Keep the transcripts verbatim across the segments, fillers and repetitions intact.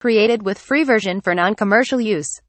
Created with free version for non-commercial use.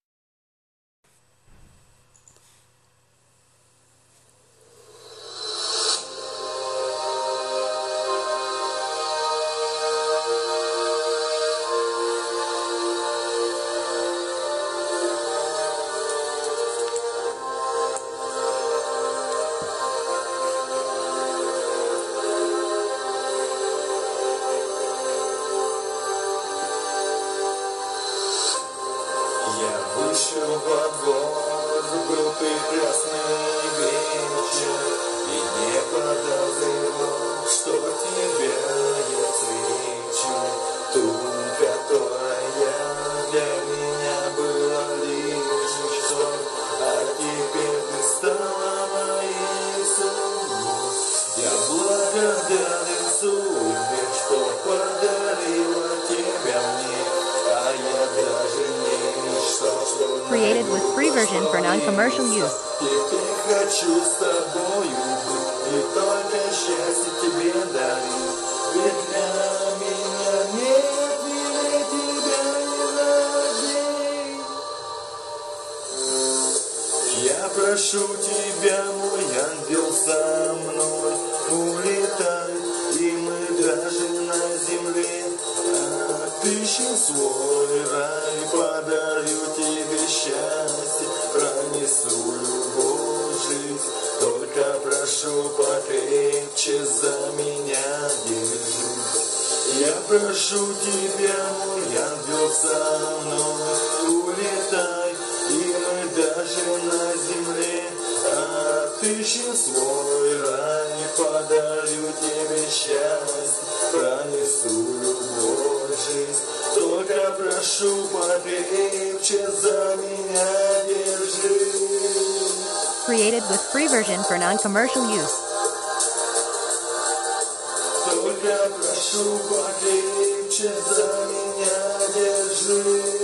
Вышел во двор, был прекрасный вечер, и не подозревал, что тебя я встречу. Ту, которая для меня была лишь мечтой, а теперь ты стала моей судьбой. Я благодарен судьбе, что подарила тебя мне, а я даже не Created with free version for non-commercial use. Теперь хочу с тобою быть, и только счастье тебе дарить. Ведь для меня нет милее тебя ни на день. Я прошу тебя, мой ангел, со мной улетай, и мы даже на земле отыщем свой рай. Подарю тебе счастье, пронесу любовь, жизнь. Только прошу покрепче за меня держись. Я прошу тебя, мой ангел, со мной улетай, и мы даже на земле отыщем свой рай. Подарю тебе счастье, пронесу любовь, жизнь. Только прошу покрепче за меня держись. Created with free version for non-commercial use. Только прошу покрепче за меня держись.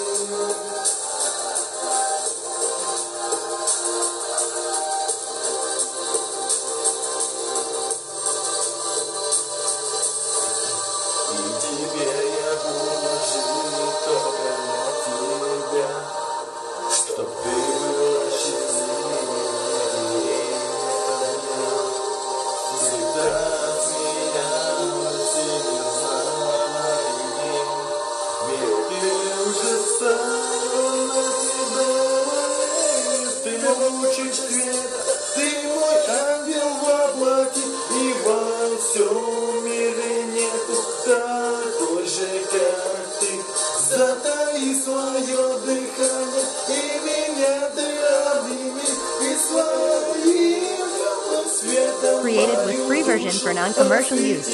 Ты мой ангел во плоти, и во всем мире нету такой же, как ты. Затаи свое дыхание, и меня ты обними, и своим светом. Created with free version for non-commercial use.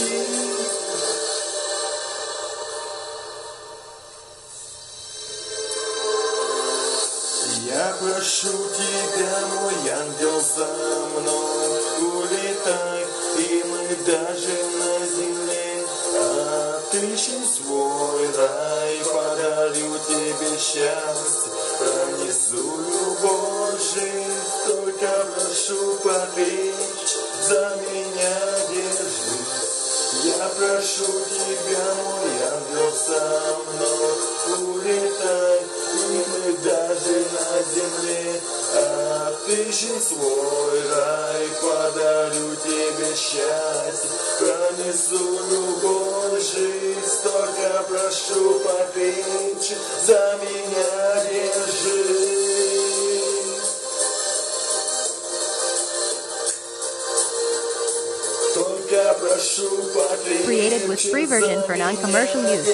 Я прошу тебя, мой ангел, за мной улетай, и мы даже на земле отыщем свой рай. Подарю тебе счастье, пронесу любовь, жизнь. Только прошу покрепче за меня держись. Я прошу тебя, мой ангел, со мной улетай, и мы даже на земле отыщем свой рай. Подарю тебе счастье, пронесу любовь, жизнь. Только прошу покрепче за меня держись. Только прошу покрепче. Created with free version for non-commercial use.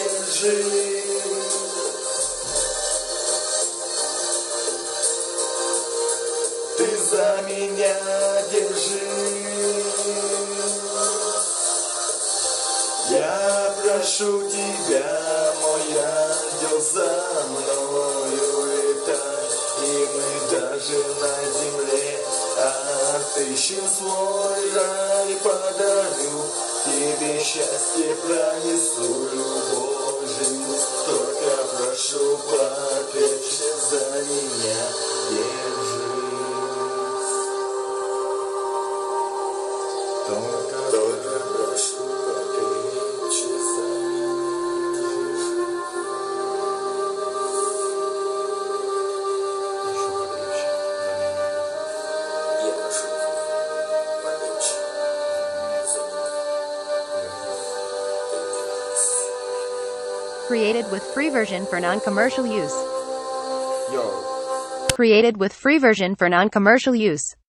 Ты за меня держись. Я прошу тебя, мой ангел, за мной улетай, и мы даже на земле отыщем свой рай. Подарю тебе счастье, пронесу любовь, жизнь. Только прошу покрепче за меня держись. Только прошу покрепче за меня держись. Created with free version for non-commercial use. Yo. Created with free version for non-commercial use.